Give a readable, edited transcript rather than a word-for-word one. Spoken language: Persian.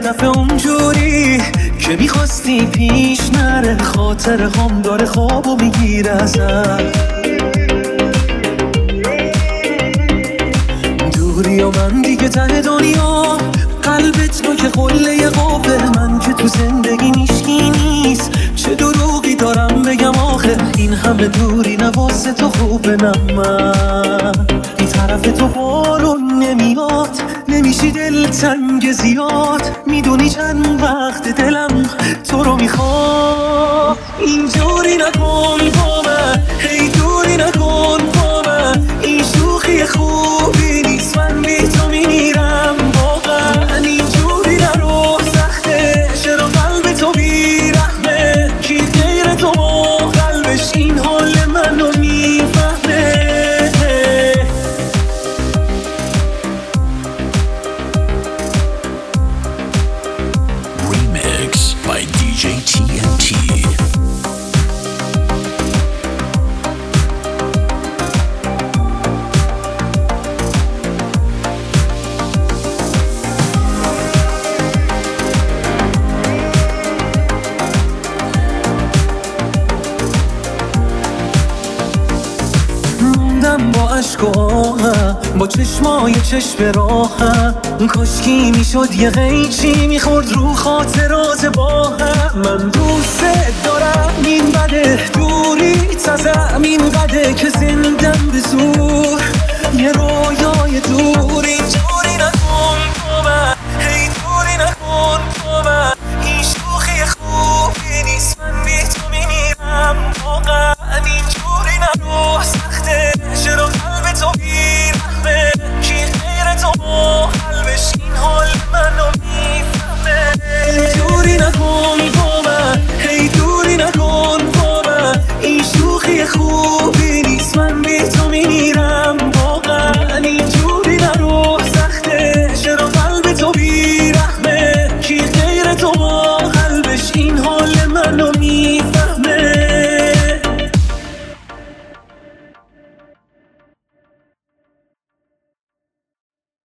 دفعه اونجوری که میخواستی پیش نره، خاطر هم داره خوابو میگیره ازم. دوری و من دیگه ته دنیا، قلبت تو که قله قابه، من که تو زندگی میشکی نیست، چه دروغی دارم بگم آخه، این همه دوری نواسه تو خوبه. نه من این طرف تو بارون نمیاد، نمیشی دلتنگ زیاد، میدونی چند وقت دلم تو رو میخواد. اینجوری نکن با من، هی دوری نکن با من، این شوخی خوبی نیست، من بی تو میرم واقعا. اینجوری نرو سخته، چرا قلب تو بیرحمه، کی غیر تو با قلبش این حال منو میفهمه. Remix by DJ TNT. با عشق و آهم، با چشمای چشم راهم، کاشکی میشد یه غیچی میخورد رو خاطرات با هم. من دوست دارم این بده دوری تزم، این